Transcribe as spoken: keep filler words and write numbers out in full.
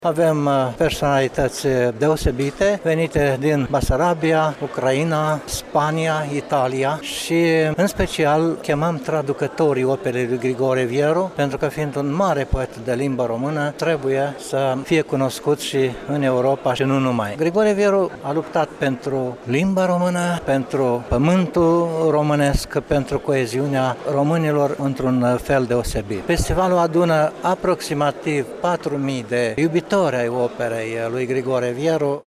Avem personalități deosebite venite din Basarabia, Ucraina, Spania, Italia și în special chemăm traducătorii operei lui Grigore Vieru, pentru că fiind un mare poet de limba română, trebuie să fie cunoscut și în Europa și nu numai. Grigore Vieru a luptat pentru limba română, pentru pământul românesc, pentru coeziunea românilor într-un fel deosebit. Festivalul adună aproximativ patru mii de iubitori ai operei lui Grigore Vieru.